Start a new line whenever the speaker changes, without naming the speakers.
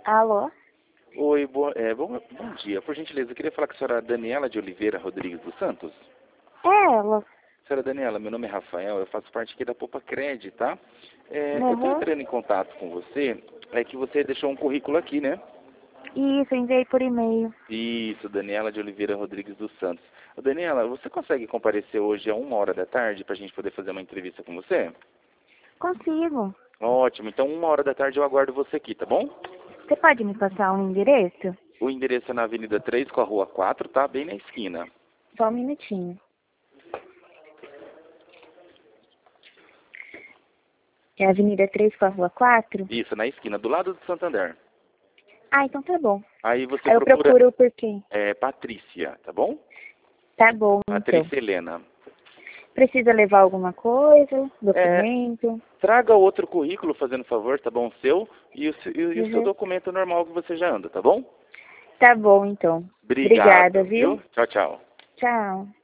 Alô?
Oi, bom dia. Por gentileza, eu queria falar com a senhora Daniela de Oliveira Rodrigues dos Santos.
É ela.
Senhora Daniela, meu nome é Rafael, eu faço parte aqui da Poupa Cred, tá? Eu estou
Uhum.
entrando em contato com você, é que você deixou um currículo aqui, né?
Isso, eu enviei por e-mail.
Isso, Daniela de Oliveira Rodrigues dos Santos. Ô, Daniela, você consegue comparecer hoje a 1 hora da tarde para a gente poder fazer uma entrevista com você?
Consigo.
Ótimo, então 1 hora da tarde eu aguardo você aqui, tá bom?
Você pode me passar um endereço?
O endereço é na Avenida 3 com a Rua 4, tá? Bem na esquina.
Só um minutinho. É a Avenida 3 com a Rua 4?
Isso, na esquina, do lado do Santander.
Ah, então tá bom.
Aí você
Aí eu
procura
procuro por quem?
Patrícia, tá bom?
Tá bom, então.
Patrícia Helena.
Precisa levar alguma coisa?
É,
Documento?
traga outro currículo, fazendo favor, tá bom? Seu e o seu
Uhum.
documento normal que você já anda, tá bom?
Tá bom, então. Obrigada,
Obrigado,
viu?
viu? Tchau, tchau.
Tchau.